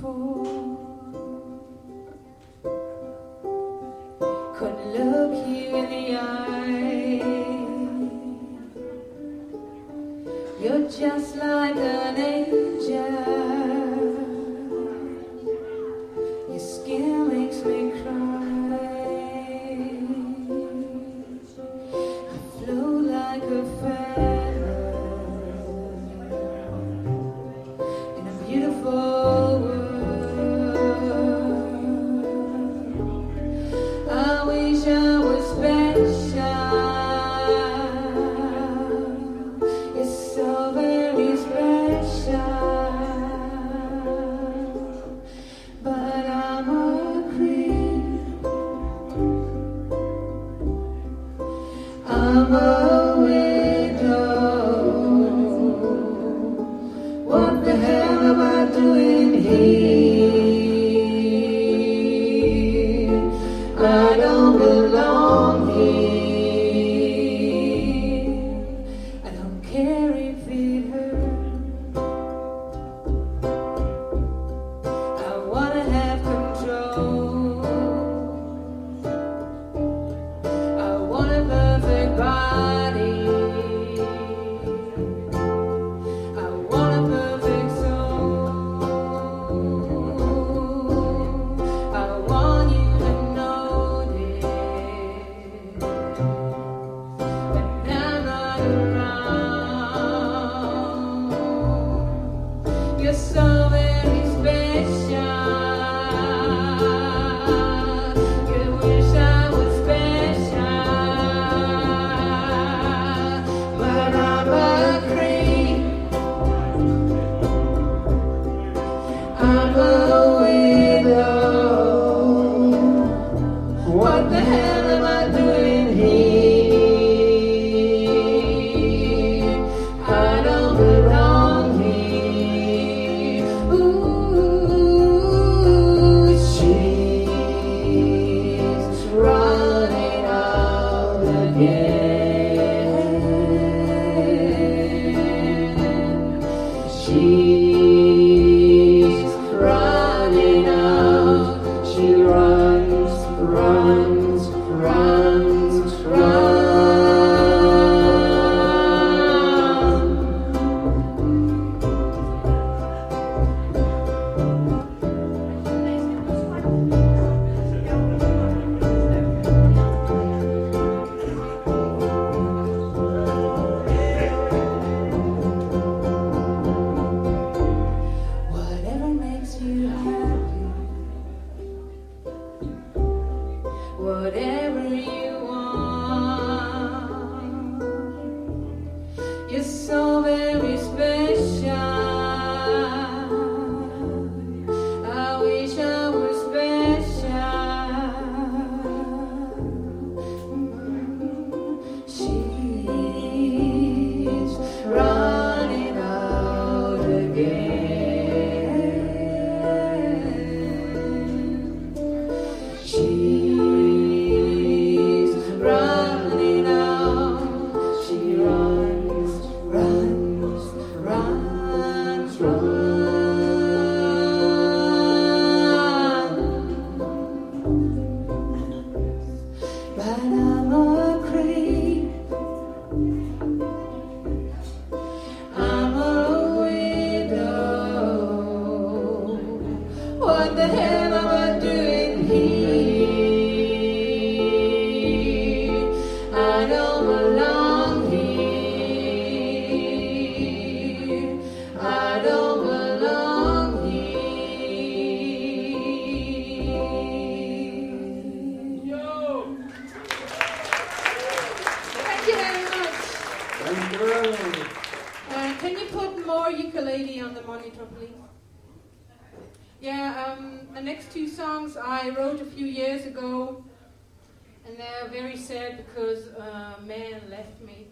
before. Couldn't look you in the eye. You're just like an angel. Your skin makes me cry. You flow like a feather in a beautiful world. I wish I was special. You're so very special. But I'm a creep. I'm a widow. What the hell am I doing here? I don't belong here. I don't care if it hurts. I wanna have control. I want a perfect body. I want a perfect soul. I want you to notice when I'm not around. You're so very special. You wish I was special, but I'm a creep. I'm a widow. What the hell am I doing here? I don't belong here. Ooh, she's running out again. She's running out. She runs, runs, runs, runs. Whatever makes you happy, whatever you want. You're so very special. I wish I was special. She's running out again. She's running out. She runs, runs, runs, runs. But I'm a creep. I'm a widow. What the hell am I doing here? I don't belong here. I don't belong here. Thank you very much. Can you put more ukulele on the monitor, please? Yeah, the next two songs I wrote a few years ago, and they're very sad because a man left me.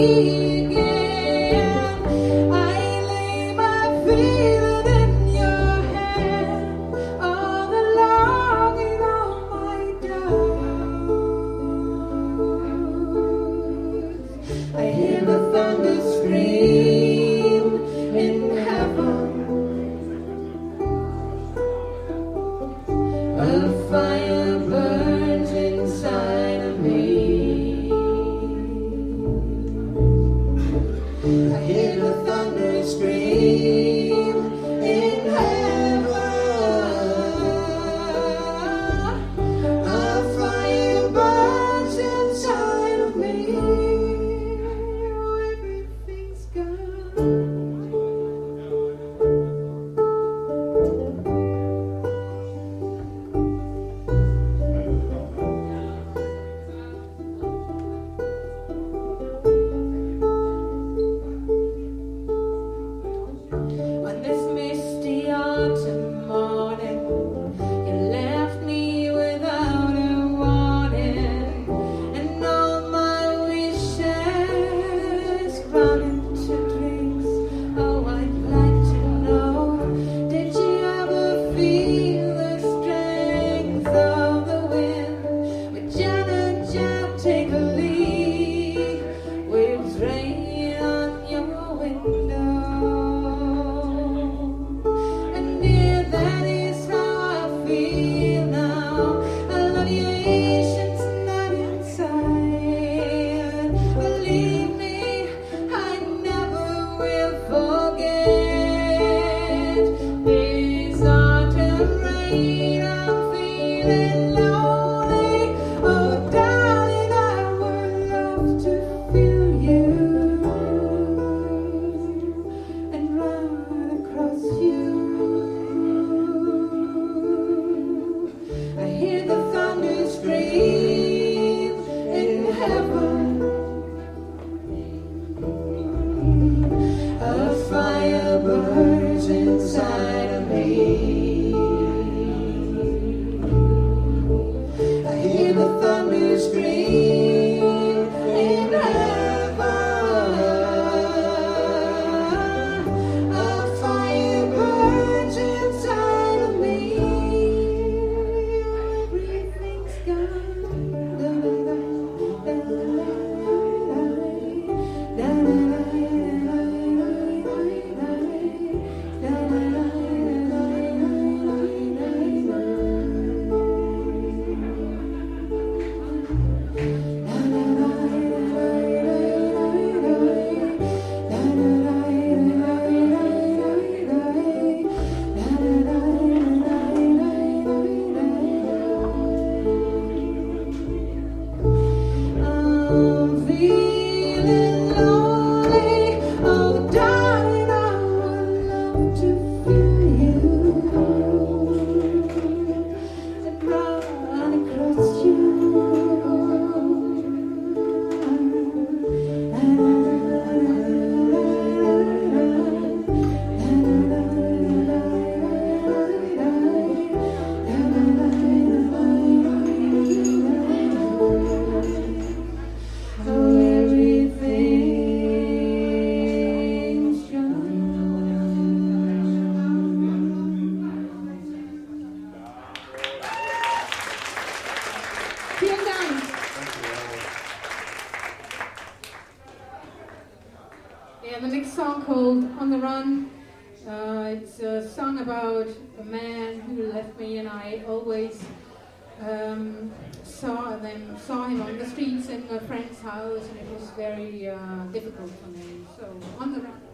Saw him on the streets in a friend's house, and it was very difficult for me. So, On the Run.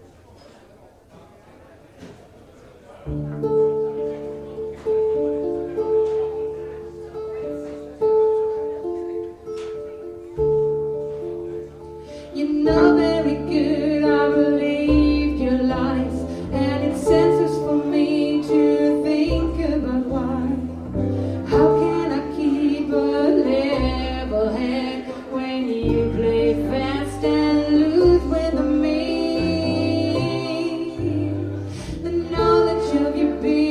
You know very good I believed your lies, and it's senseless for me to think about why. How can I keep a level head when you play fast and lose with me? The knowledge of you being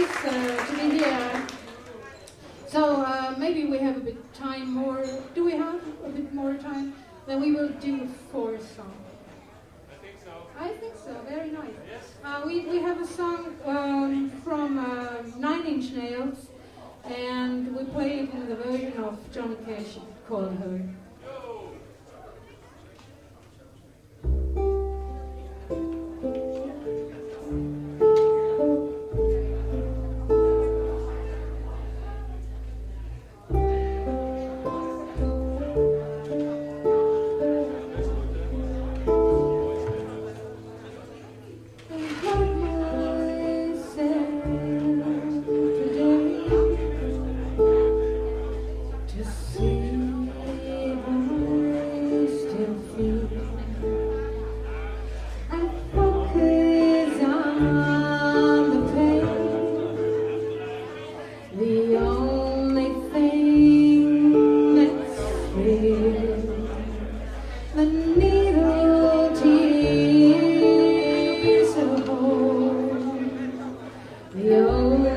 nice to be here. So maybe we have a bit time more. Do we have a bit more time? Then we will do 4 songs. I think so. Very nice. We have a song from Nine Inch Nails, and we play it in the version of Johnny Cash called Her. Yo